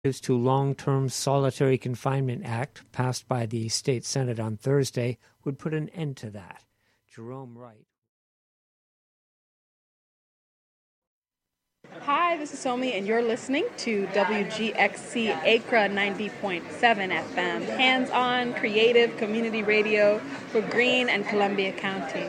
to Long-Term Solitary Confinement Act, passed by the State Senate on Thursday, would put an end to that. Jerome Wright. Hi, this is Somi, and you're listening to WGXC Acra 90.7 FM, hands-on, creative community radio for Greene and Columbia County.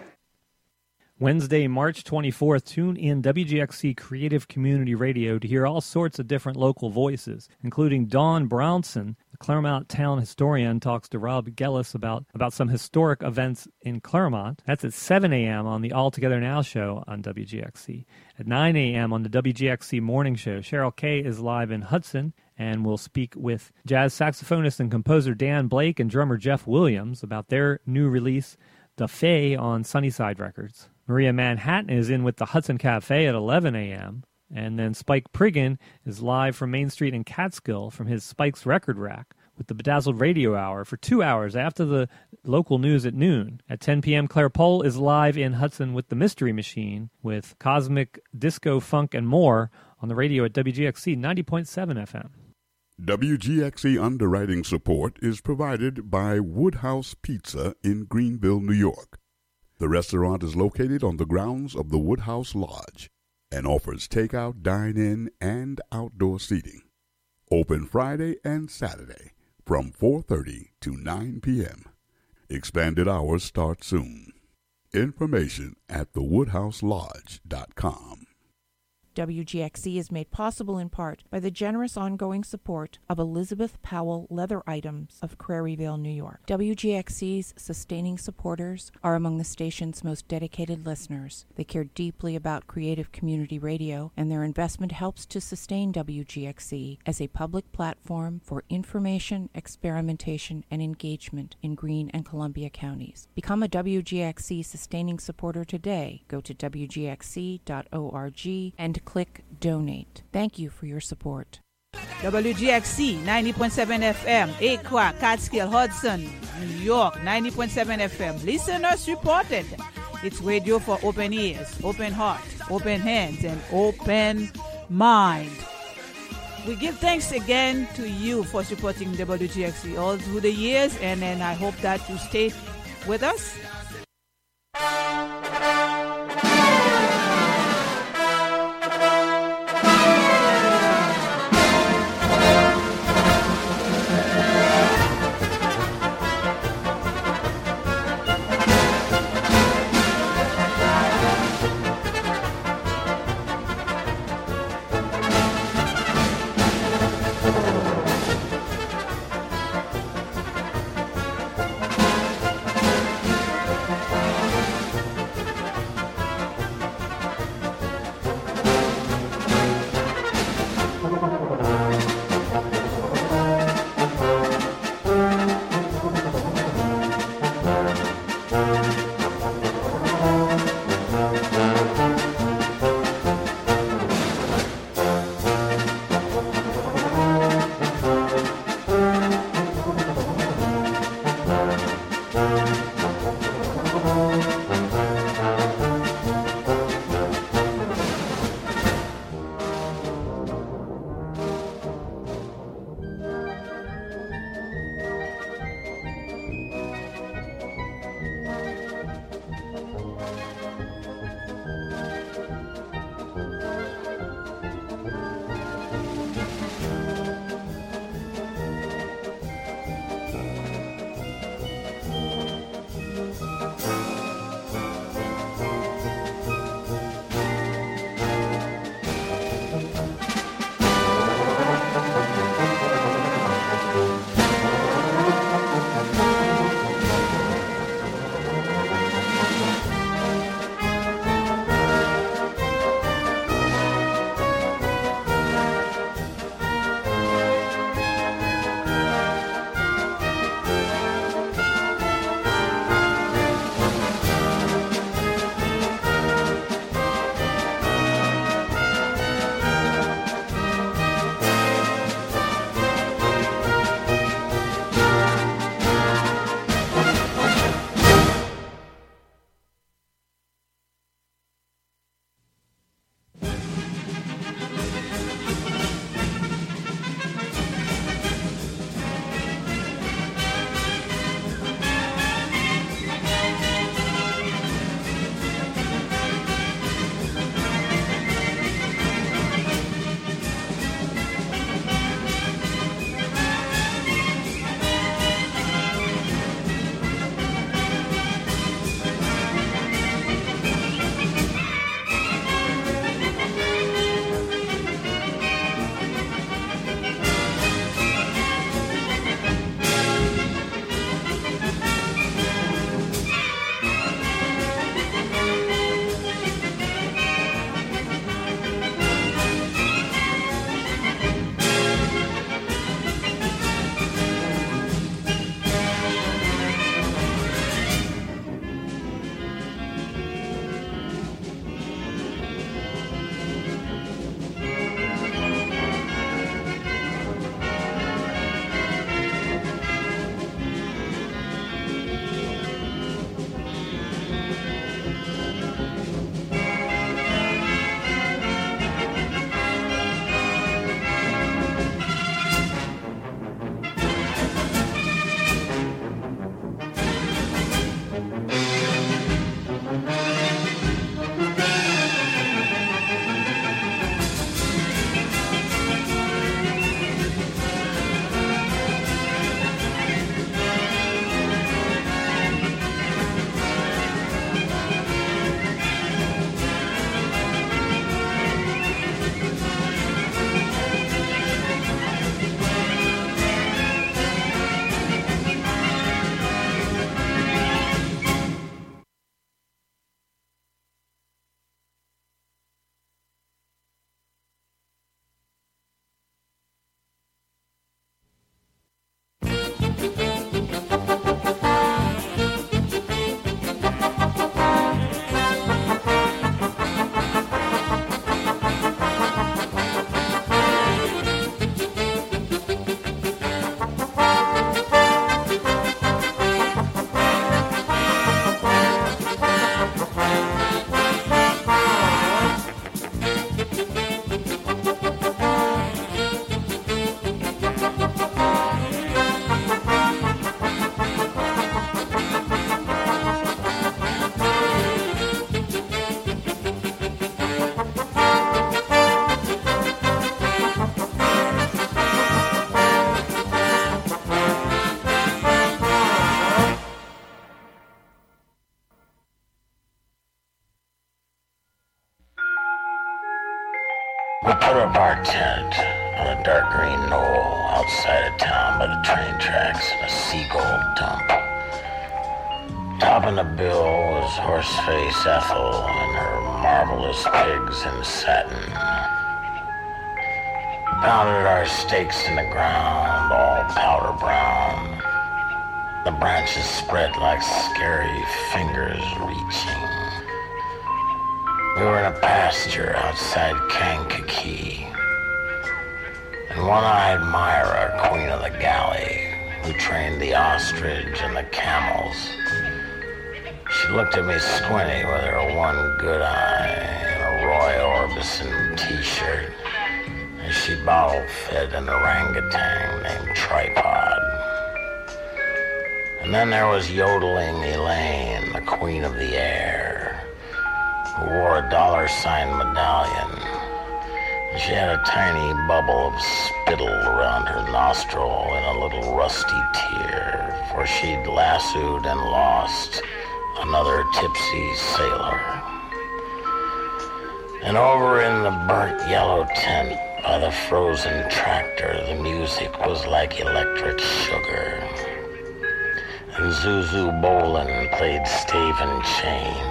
Wednesday, March 24th, tune in WGXC Creative Community Radio to hear all sorts of different local voices, including Dawn Brownson, the Claremont town historian, talks to Rob Gellis about some historic events in Claremont. That's at 7 a.m. on the All Together Now show on WGXC. At 9 a.m. on the WGXC Morning Show, Cheryl Kay is live in Hudson, and we'll speak with jazz saxophonist and composer Dan Blake and drummer Jeff Williams about their new release, The Fae, on Sunnyside Records. Maria Manhattan is in with the Hudson Cafe at 11 a.m., and then Spike Priggin is live from Main Street in Catskill from his Spike's Record Rack with the Bedazzled Radio Hour for 2 hours after the local news at noon. At 10 p.m., Claire Pohl is live in Hudson with the Mystery Machine with cosmic disco, funk, and more on the radio at WGXC 90.7 FM. WGXC underwriting support is provided by Woodhouse Pizza in Greenville, New York. The restaurant is located on the grounds of the Woodhouse Lodge and offers takeout, dine-in, and outdoor seating. Open Friday and Saturday from 4:30 to 9 p.m. Expanded hours start soon. Information at thewoodhouselodge.com. WGXC is made possible in part by the generous ongoing support of Elizabeth Powell Leather Items of Craryville, New York. WGXC's sustaining supporters are among the station's most dedicated listeners. They care deeply about creative community radio, and their investment helps to sustain WGXC as a public platform for information, experimentation, and engagement in Greene and Columbia counties. Become a WGXC sustaining supporter today. Go to WGXC.org and click Donate. Thank you for your support. WGXC 90.7 FM, Acra, Catskill, Hudson, New York, 90.7 FM. Listener supported. It's radio for open ears, open heart, open hands, and open mind. We give thanks again to you for supporting WGXC all through the years, and then I hope that you stay with us. a dark green knoll outside of town by the train tracks and a seagull dump. Topping the bill was Horseface Ethel and her marvelous pigs in satin. Pounded our stakes in the ground, all powder brown. The branches spread like scary fingers reaching. We were in a pasture outside Kankakee. And one-eyed Myra, queen of the galley, who trained the ostrich and the camels. She looked at me squinty with her one good eye and a Roy Orbison t-shirt as she bottle-fed an orangutan named Tripod. And then there was yodeling Elaine, the queen of the air, who wore a $sign medallion. She had a tiny bubble of spittle around her nostril and a little rusty tear, for she'd lassoed and lost another tipsy sailor. And over in the burnt yellow tent by the frozen tractor, the music was like electric sugar. And Zuzu Bolin played Stave and Chain,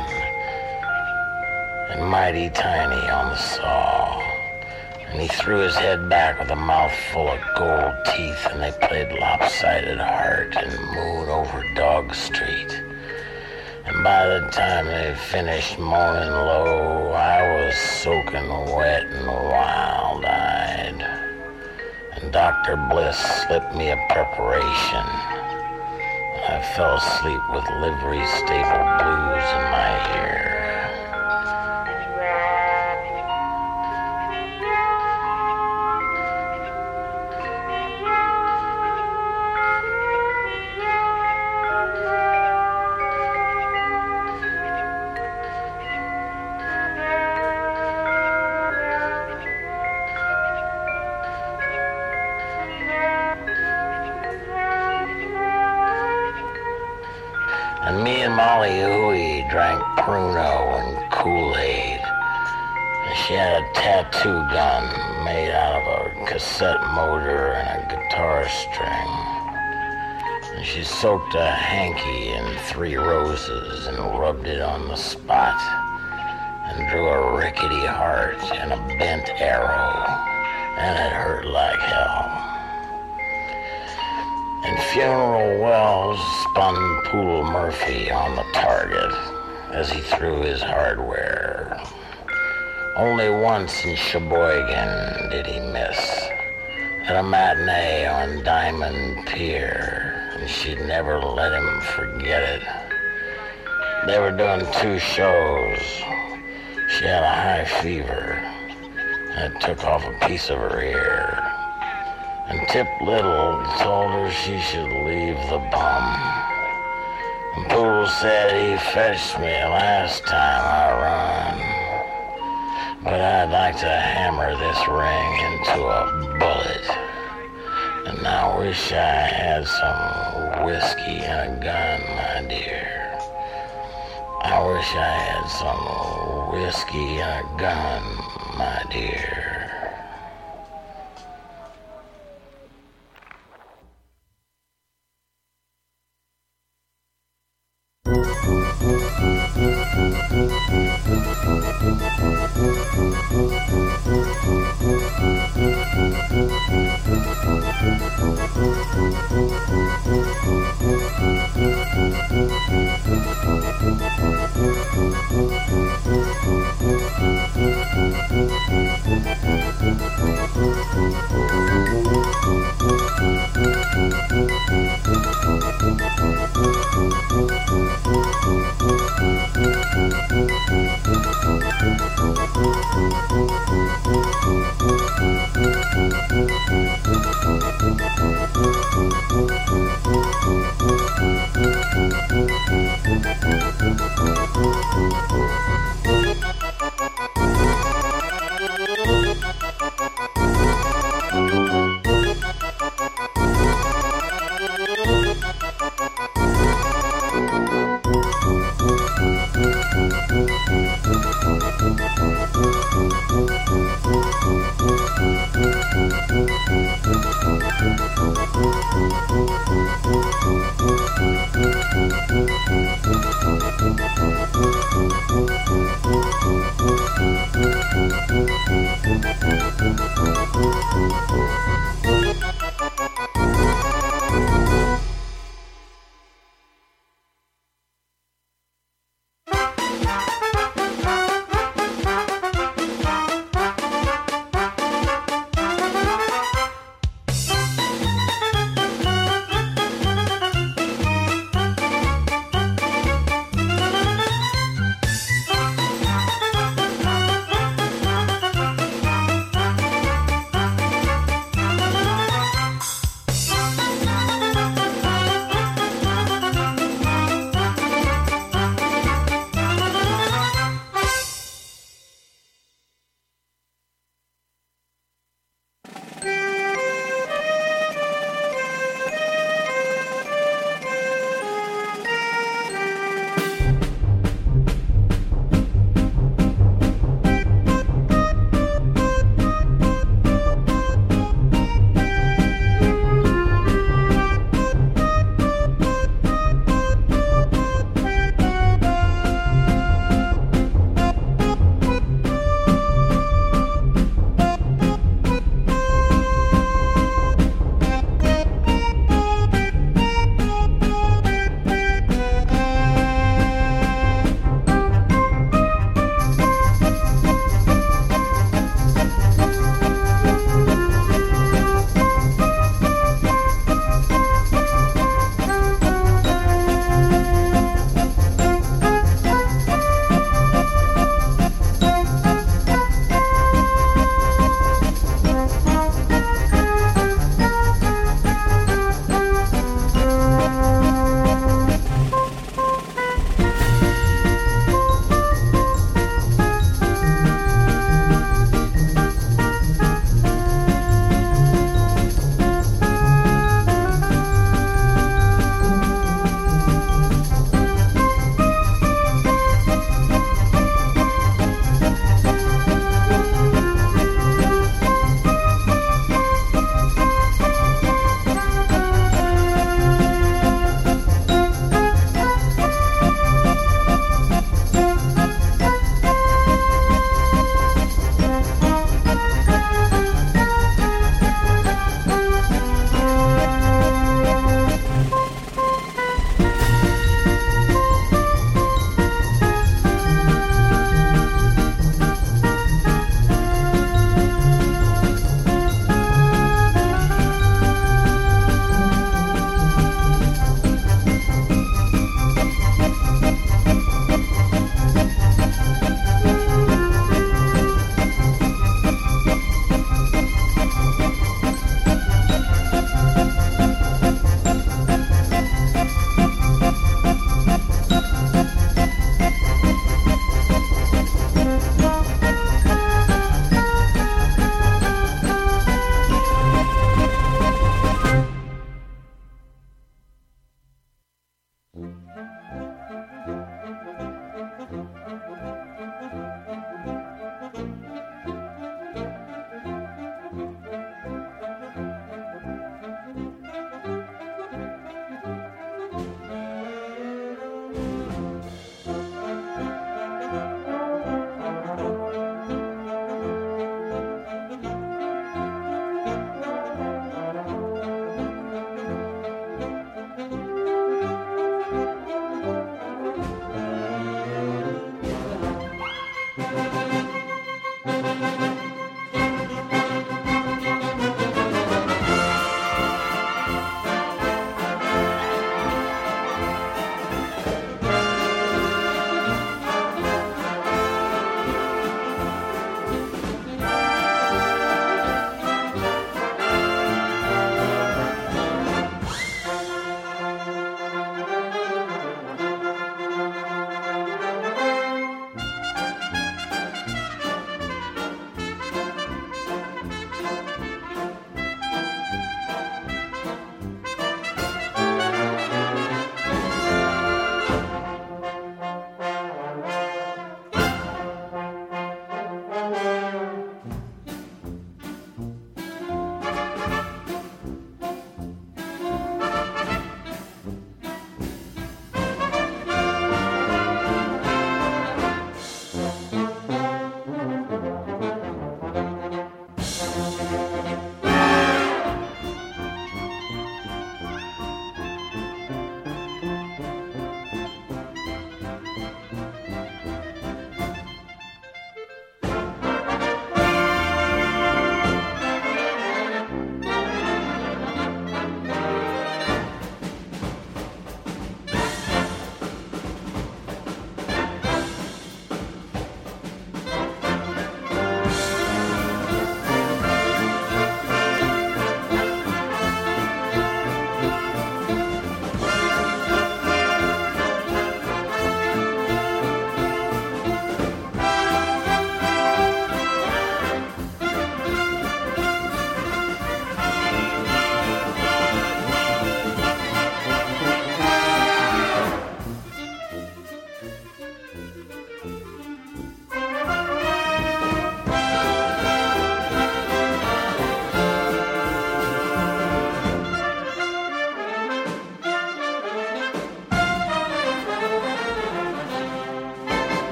and Mighty Tiny on the saw. And he threw his head back with a mouth full of gold teeth, and they played Lopsided Heart and Moon Over Dog Street. And by the time they finished moaning low, I was soaking wet and wild-eyed. And Dr. Bliss slipped me a preparation. I fell asleep with livery stable blues in my ear. And me and Molly Huey drank Pruno and Kool-Aid. And she had a tattoo gun made out of a cassette motor and a guitar string. And she soaked a hanky in 3 roses and rubbed it on the spot and drew a rickety heart and a bent arrow, and it hurt like hell. And Funeral Wells spun Poodle Murphy on the target as he threw his hardware. Only once in Sheboygan did he miss, at a matinee on Diamond Pier, and she'd never let him forget it. They were doing 2 shows. She had a high fever, and it took off a piece of her ear. And Tip Little told her she should leave the bum. And Poodle said he fetched me last time I run. But I'd like to hammer this ring into a bullet. And I wish I had some whiskey and a gun, my dear. I wish I had some whiskey and a gun, my dear.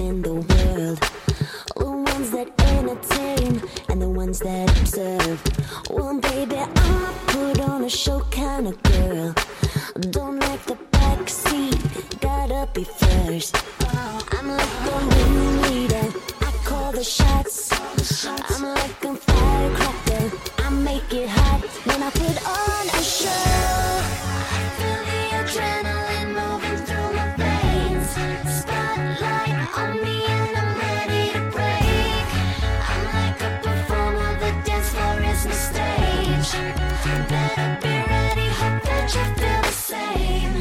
in the world. The ones that entertain and the ones that observe. Well, baby, I'm a put on a show kind of girl. Don't like the back seat, gotta be first. I'm like the ringleader, I call the shots. I'm like a firecracker, I make it hot when I put on a show. Feel the adrenaline moving through my veins. Spotlight on me and I'm ready to break. I'm like a performer, the dance floor is my stage. Better be ready, hope that you feel the same.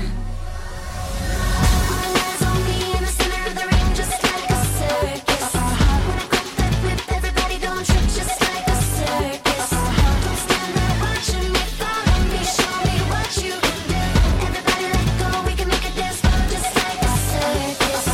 All eyes on me in the center of the ring, just like a circus. When I grab that whip, everybody don't trip, just like a circus. Don't stand there watching me, follow me, show me what you can do. Everybody let go, we can make a dance floor just like a circus.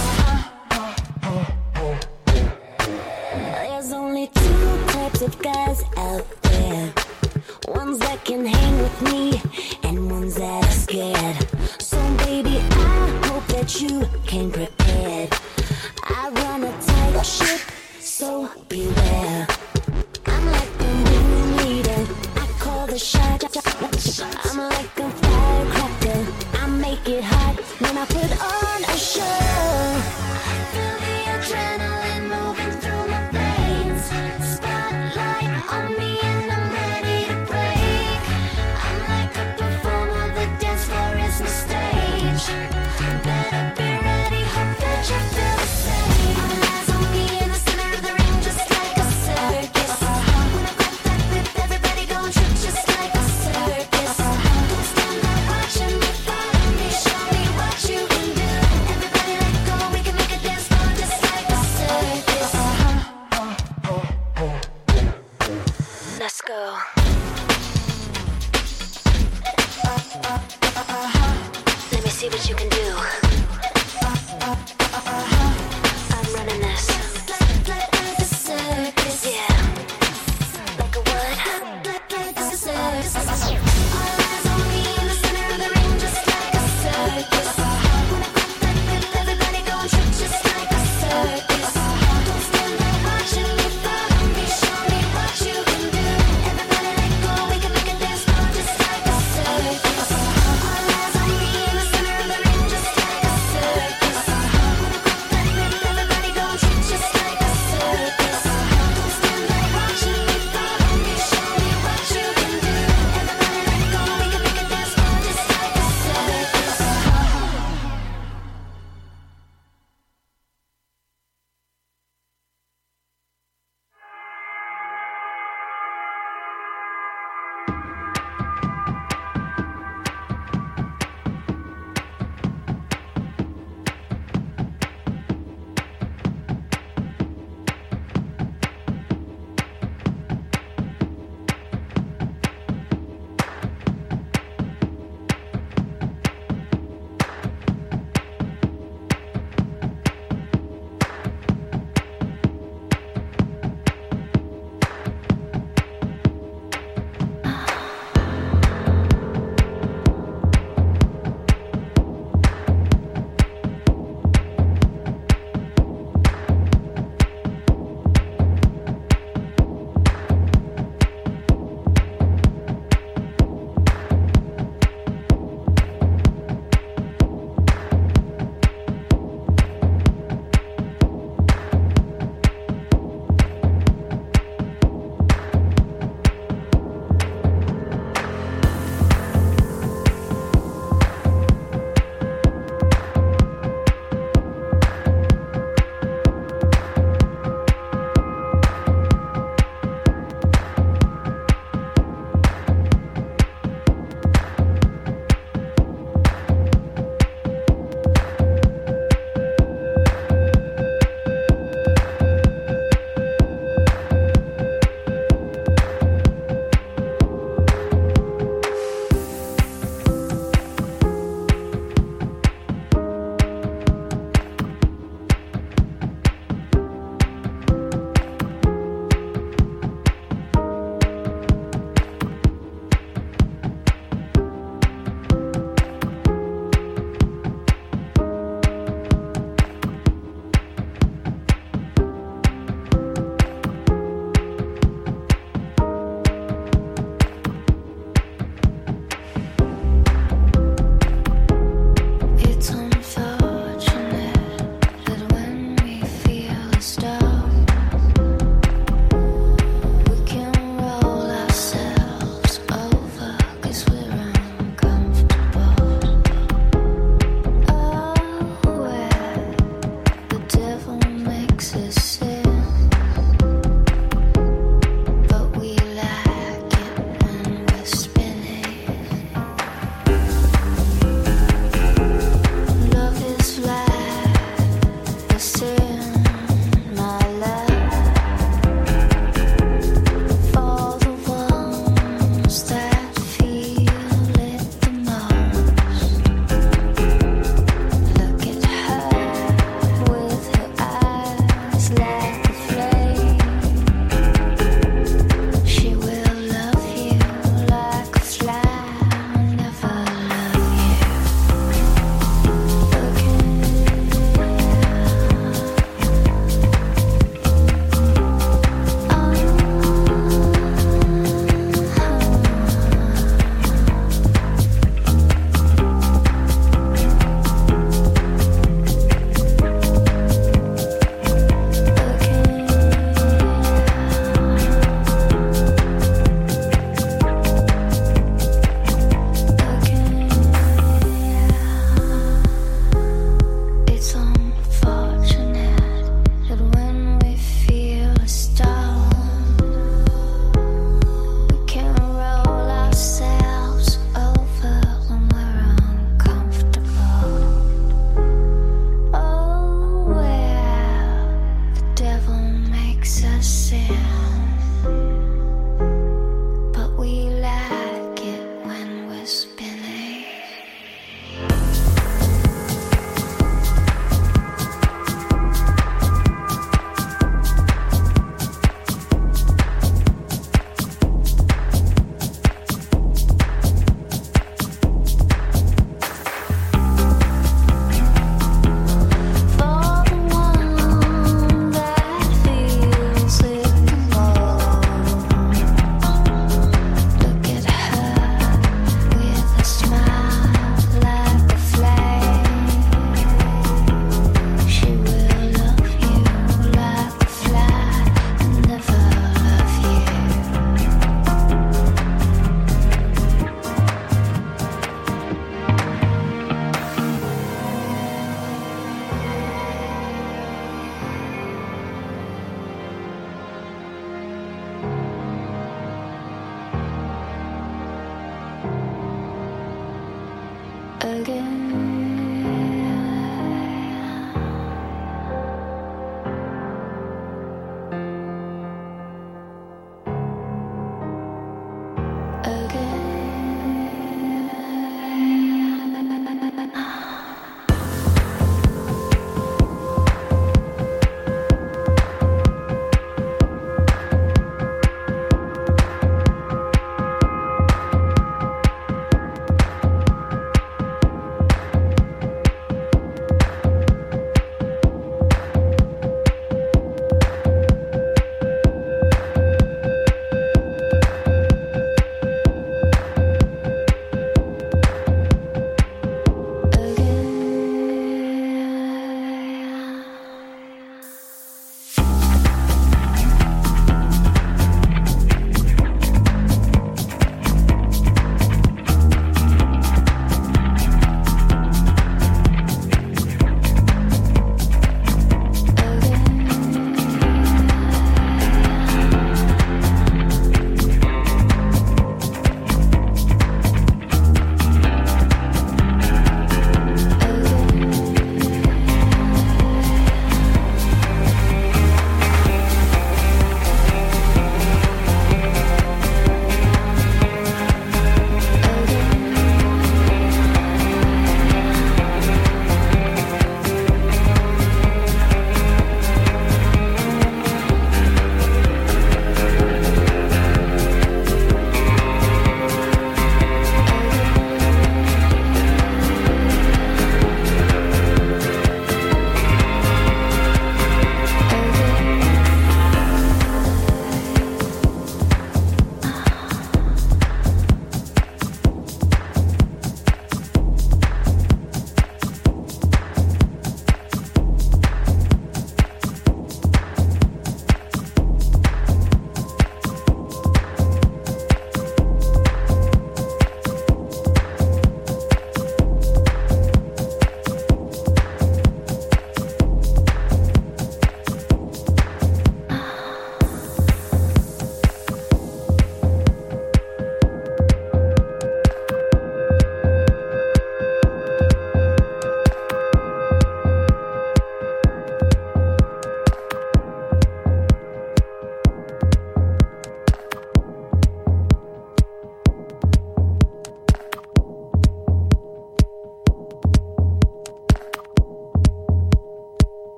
There's only two types of guys out there. Ones that can hang with me and ones that are scared. So baby, I hope that you came prepared. I run a tight ship, so beware. I'm like the ringleader, I call the shot. I'm like a firecracker, I make it hot when I put on a show. Feel the adrenaline moving through my veins. Spotlight on me and I'm ready to break. I'm like a performer, the dance floor is my stage. Better be ready, hope that you feel the same. All eyes on me in the center of the ring, just like a circus.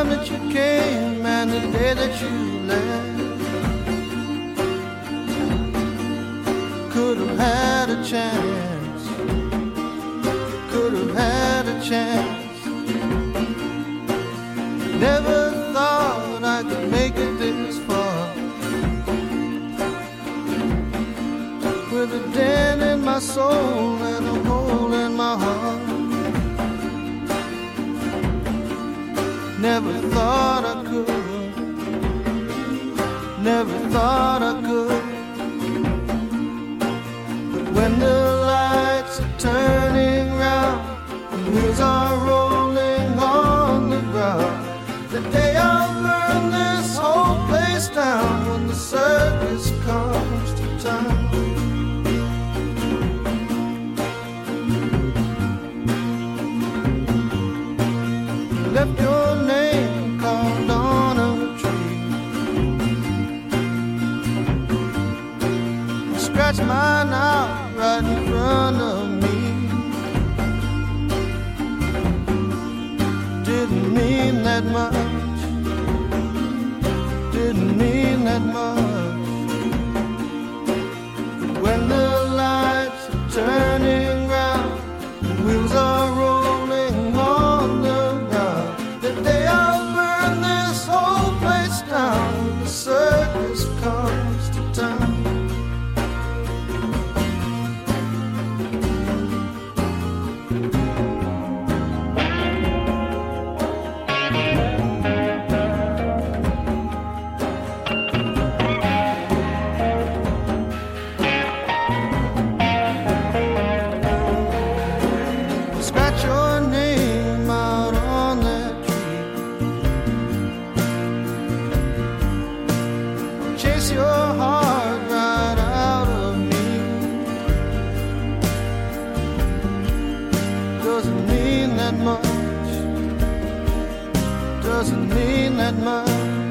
time that you came and the day that you left. Could have had a chance, could have had a chance. Never thought I could make it this far. With a dent in my soul and a hole in my heart. Never thought I could, never thought I could. But when the lights are turning round, the wheels are rolling on the ground, the day I'll burn this whole place down when the circus comes to town. Left your name carved on a tree. Scratch mine out right in front of me. Didn't mean that much. Didn't mean that much. But when the lights are turning round, the wheels are rolling on the ground, the day I'll burn this whole place down when the circus comes to town. Scratch your name out on that tree. Chase your heart right out of me. Doesn't mean that much. Doesn't mean that much.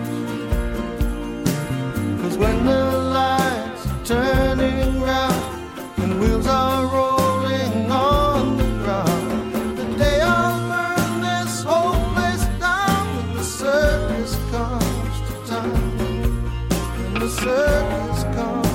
'Cause when the lights are turning round and wheels are rolling on the ground, the day I'll burn this whole place down when the circus comes to town. When the circus comes.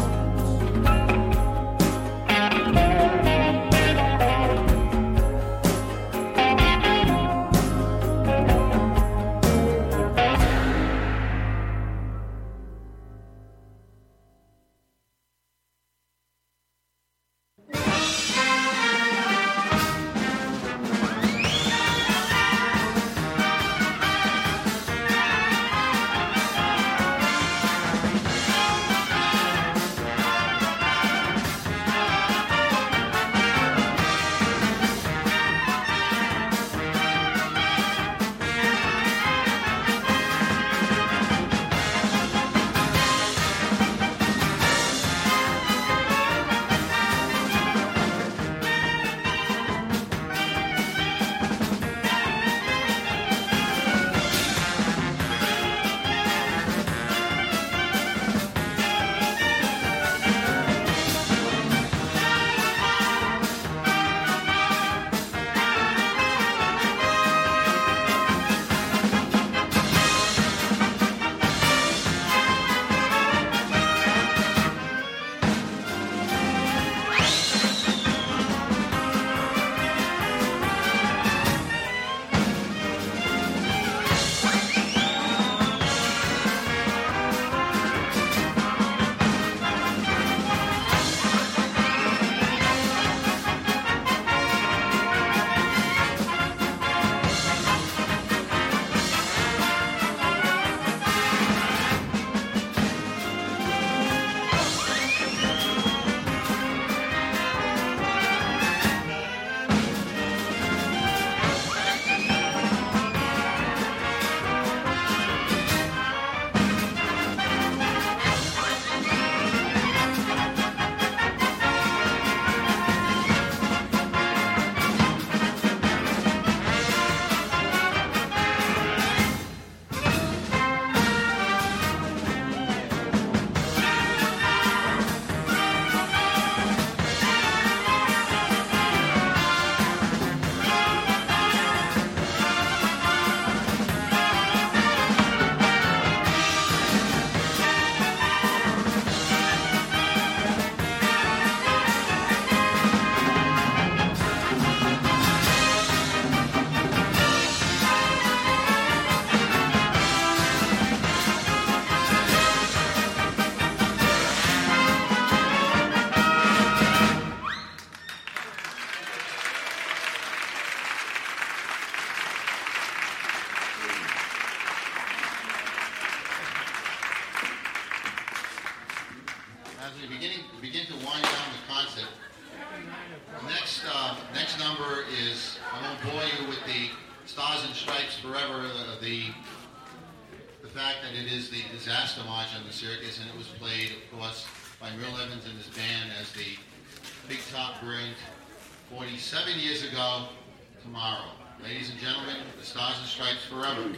circus. I won't bore you with the Stars and Stripes Forever, the fact that it is the disaster march on the circus, and it was played, of course, by Merle Evans and his band as the Big Top burned 47 years ago tomorrow. Ladies and gentlemen, the Stars and Stripes Forever.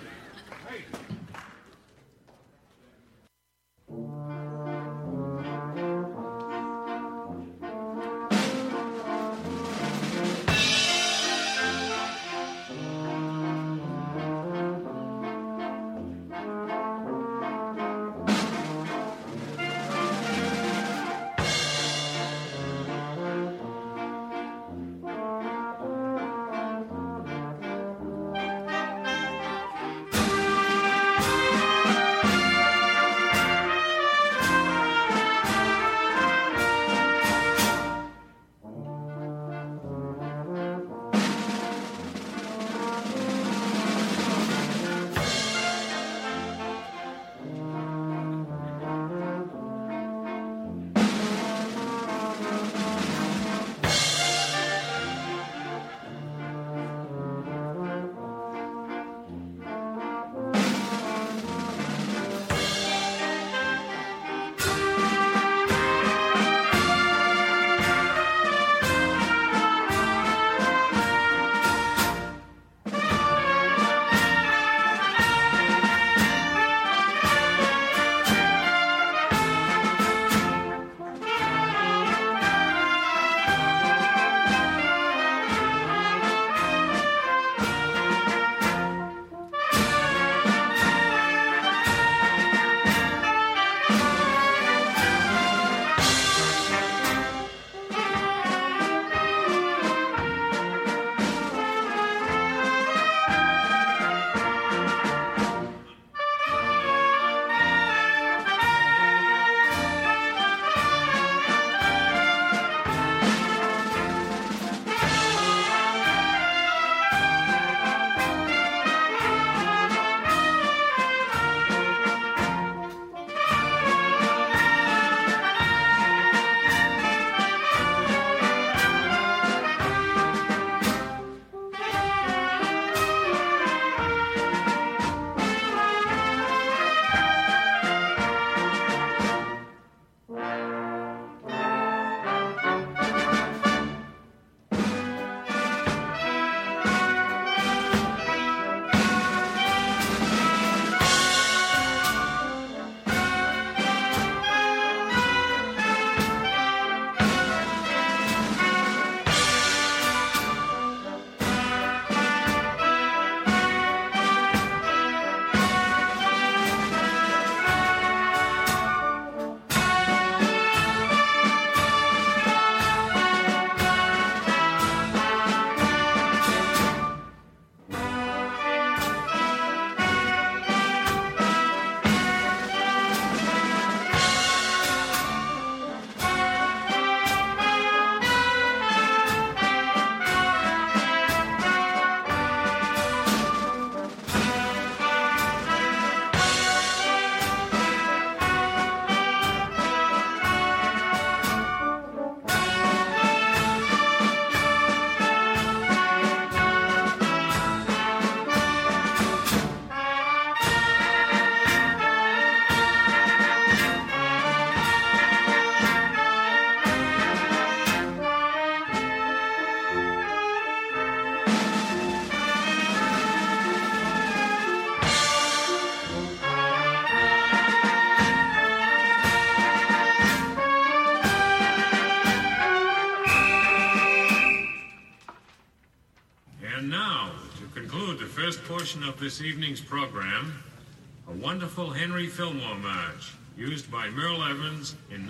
Portion of this evening's program, a wonderful Henry Fillmore march used by Merle Evans in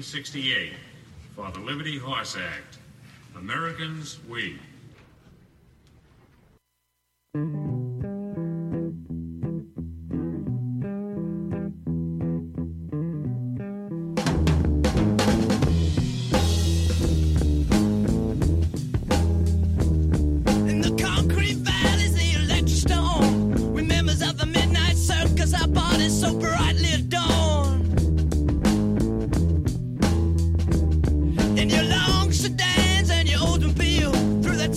1968 for the Liberty Horse Act. Americans, we. In your long sedans and your Oldsmobile, through the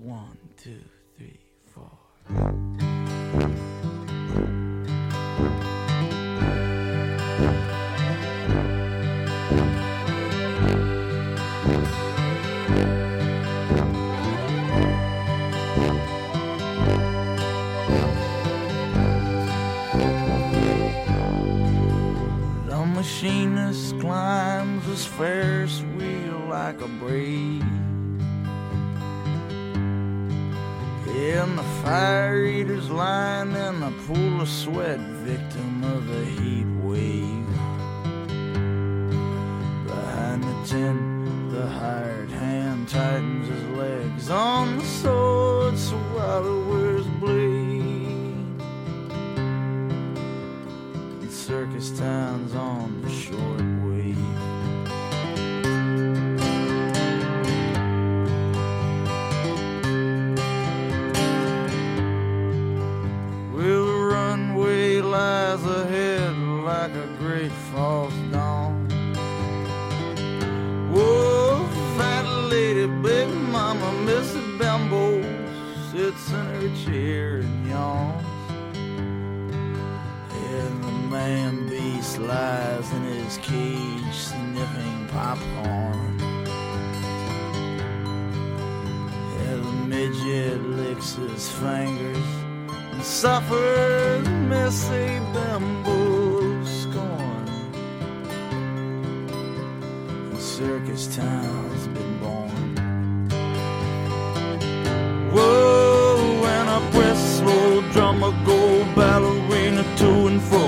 1, 2, 3, 4. The machinist climbs his Ferris wheel like a brave. And the fire eaters lying in a pool of sweat, victim of the heat wave. Behind the tent, the hired hand tightens his legs on the sword so while he wears blade. And circus town's on the short wave. Lies ahead like a great false dawn. Whoa, fat lady, baby mama, Mrs. Bambo sits in her chair and yawns. And the man beast lies in his cage sniffing popcorn. And the midget licks his fingers and suffers Missy Bambo's scorn. And circus town's been born. Whoa, and a whistle drummer go ballerina to and fro,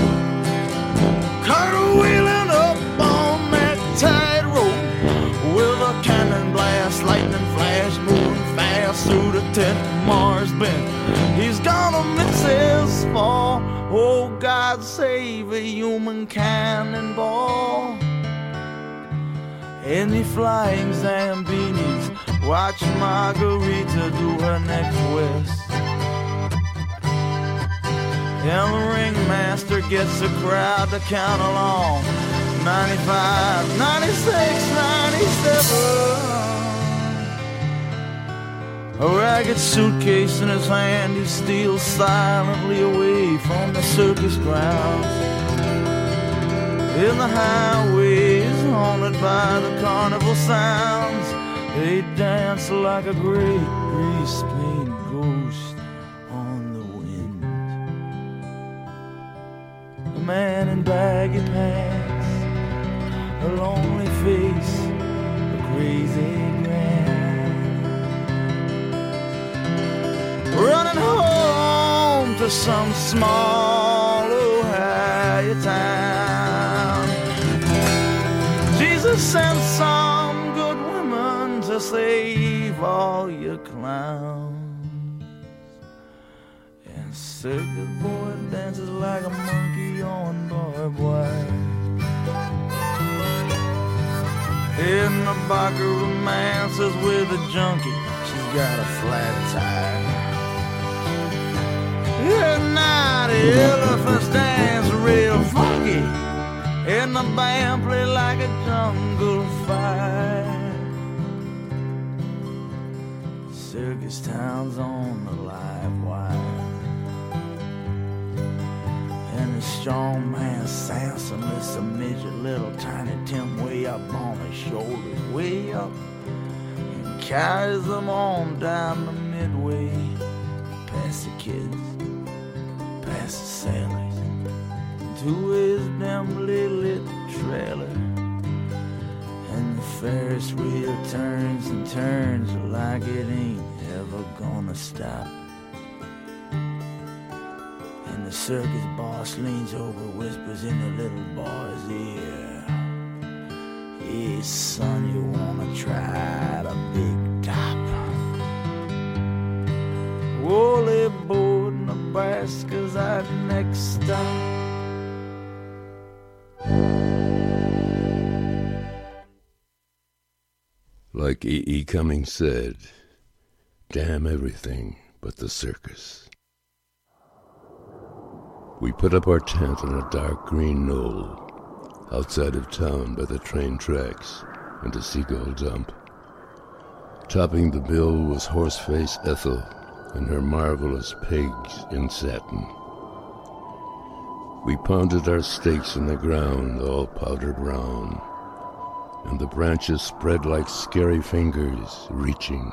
cartwheeling up on that tightrope with a cannon blast, lightning flash, moving fast through the tent. Mars bent, he's gonna miss his fall. Oh, God save a human cannonball. And the flying Zambinis watch Margarita do her next twist. And the ringmaster gets the crowd to count along. 95, 96, 97. A ragged suitcase in his hand, he steals silently away from the circus grounds. In the highways haunted by the carnival sounds, they dance like a great grease-paint ghost on the wind. A man in baggy pants, a lonely face, a crazy grin, running home to some small Ohio town. Jesus sent some good women to save all your clowns. And circus boy dances like a monkey on barbed wire. And the biker romances with a junkie, she's got a flat tire. And now the elephants dance real funky, and the band play like a jungle fire. Circus town's on the live wire. And the strong man Samson lifts a midget, little tiny Tim way up on his shoulders, way up, and carries them on down the midway, past the kids, past the sailors, to his dimly lit trailer. And the Ferris wheel turns and turns like it ain't ever gonna stop. And the circus boss leans over, whispers in the little boy's ear, "Hey son, you wanna try the big top? Woolly board, Nebraska's our next stop." Like E.E. Cummings said, damn everything but the circus. We put up our tent on a dark green knoll outside of town by the train tracks and a seagull dump. Topping the bill was Horseface Ethel and her marvelous pigs in satin. We pounded our stakes in the ground, all powdered round, and the branches spread like scary fingers reaching.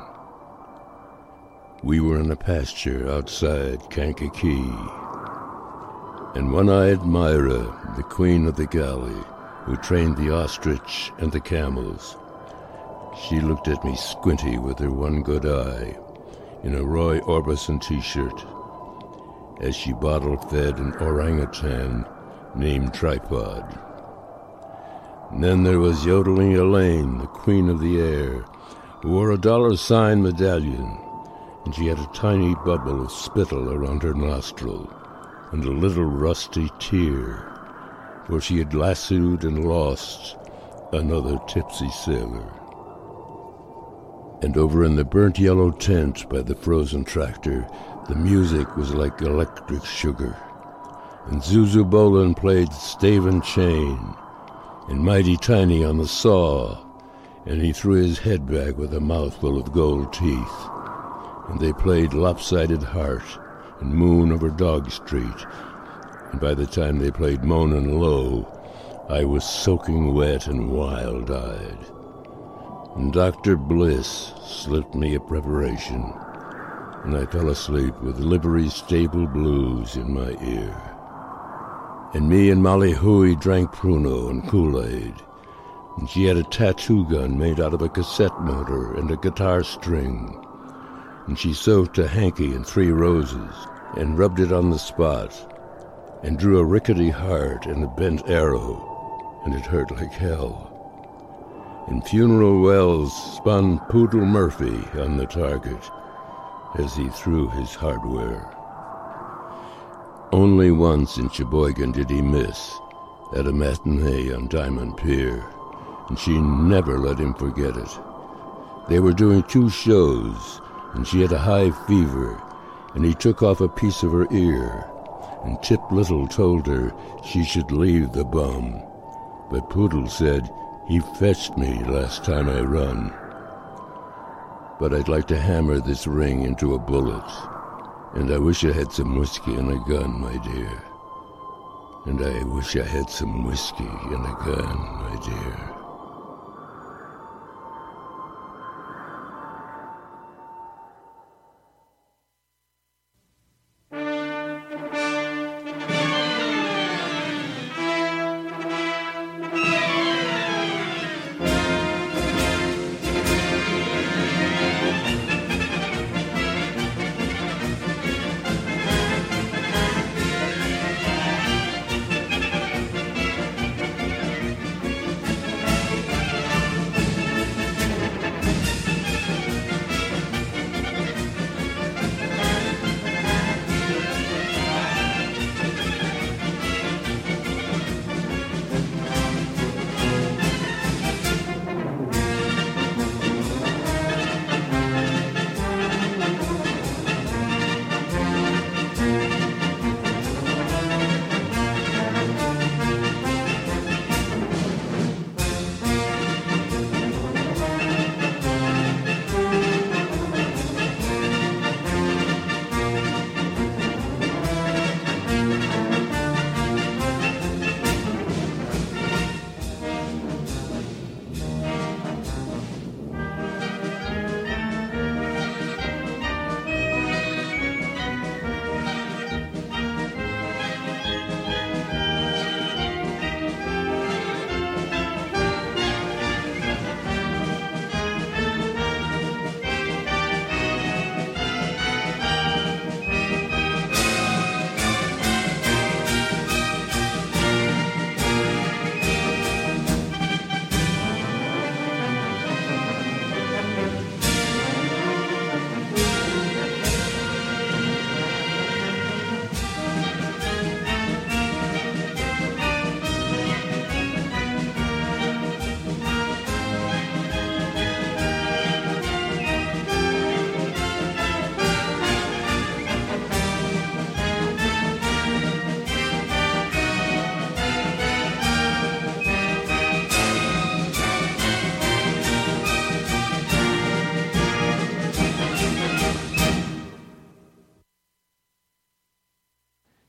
We were in a pasture outside Kankakee, and one-eyed Myra, the queen of the galley, who trained the ostrich and the camels, she looked at me squinty with her one good eye, in a Roy Orbison t-shirt, as she bottle-fed an orangutan named Tripod. And then there was Yodeling Elaine, the queen of the air, who wore a $sign medallion, and she had a tiny bubble of spittle around her nostril, and a little rusty tear, for she had lassoed and lost another tipsy sailor. And over in the burnt yellow tent by the frozen tractor, the music was like electric sugar. And Zuzu Bolin played Stave and Chain, and Mighty Tiny on the saw, and he threw his head back with a mouthful of gold teeth. And they played Lopsided Heart and Moon Over Dog Street, and by the time they played Moanin' Low, I was soaking wet and wild-eyed. And Dr. Bliss slipped me a preparation, and I fell asleep with Livery Stable Blues in my ear. And me and Molly Huey drank Pruno and Kool-Aid, and she had a tattoo gun made out of a cassette motor and a guitar string, and she soaked a hanky in 3 roses and rubbed it on the spot and drew a rickety heart and a bent arrow, and it hurt like hell. And Funeral Wells spun Poodle Murphy on the target as he threw his hardware. Only once in Sheboygan did he miss, at a matinee on Diamond Pier, and she never let him forget it. They were doing 2 shows, and she had a high fever, and he took off a piece of her ear, and Tip Little told her she should leave the bum. But Poodle said, "He fetched me last time I run." But I'd like to hammer this ring into a bullet, and I wish I had some whiskey and a gun, my dear. And I wish I had some whiskey and a gun, my dear.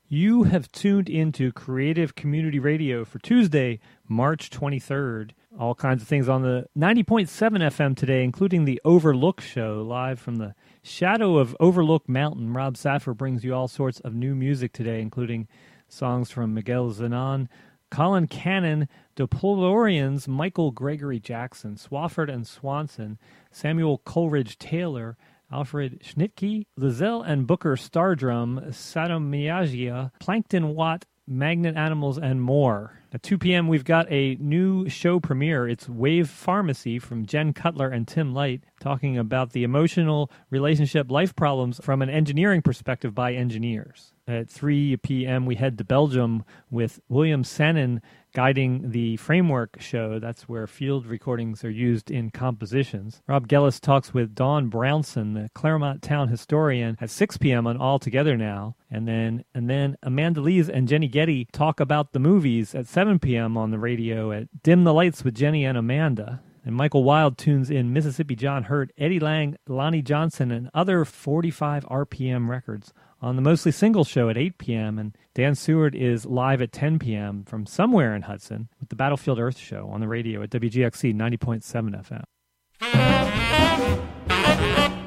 You have tuned into Creative Community Radio for Tuesday, March 23rd. All kinds of things on the 90.7 FM today, including the Overlook Show, live from the shadow of Overlook Mountain. Rob Saffer brings you all sorts of new music today, including songs from Miguel Zenon, Colin Cannon, Deplorians, Michael Gregory Jackson, Swafford and Swanson, Samuel Coleridge Taylor, Alfred Schnittke, Lizelle and Booker Stardrum, Sadomiagia, Plankton Watt, Magnet Animals, and more. At 2 p.m., we've got a new show premiere. It's Wave Pharmacy from Jen Cutler and Tim Light, talking about the emotional relationship life problems from an engineering perspective by engineers. At 3 p.m., we head to Belgium with William Sannon guiding the Framework show. That's where field recordings are used in compositions. Rob Gellis talks with Dawn Brownson, the Claremont Town historian, at 6 p.m. on All Together Now. And then Amanda Lees and Jenny Getty talk about the movies at 7 p.m. on the radio at Dim the Lights with Jenny and Amanda. And Michael Wild tunes in Mississippi John Hurt, Eddie Lang, Lonnie Johnson, and other 45 RPM records on the Mostly Single show at 8 p.m. And Dan Seward is live at 10 p.m. from somewhere in Hudson with the Battlefield Earth show on the radio at WGXC 90.7 FM.